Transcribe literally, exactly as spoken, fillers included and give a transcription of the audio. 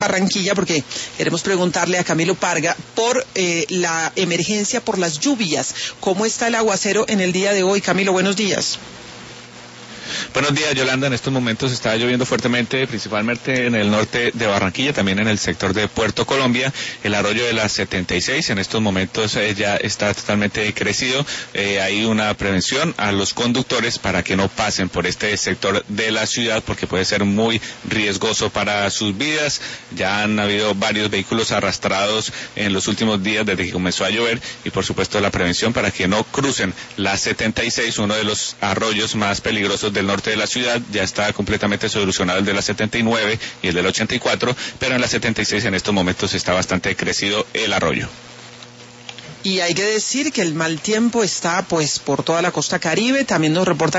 Barranquilla, porque queremos preguntarle a Camilo Parga por eh, la emergencia por las lluvias. ¿Cómo está el aguacero en el día de hoy? Camilo, buenos días. Buenos días, Yolanda. En estos momentos está lloviendo fuertemente, principalmente en el norte de Barranquilla, también en el sector de Puerto Colombia. El arroyo de la setenta y seis en estos momentos eh, ya está totalmente crecido. Eh, hay una prevención a los conductores para que no pasen por este sector de la ciudad, porque puede ser muy riesgoso para sus vidas. Ya han habido varios vehículos arrastrados en los últimos días desde que comenzó a llover, y por supuesto la prevención para que no crucen la setenta y seis, uno de los arroyos más peligrosos del norte de la ciudad. Ya está completamente solucionado el de la setenta y nueve y el del ochenta y cuatro, pero en la setenta y seis en estos momentos está bastante crecido el arroyo. Y hay que decir que el mal tiempo está pues por toda la costa Caribe. También nos reporta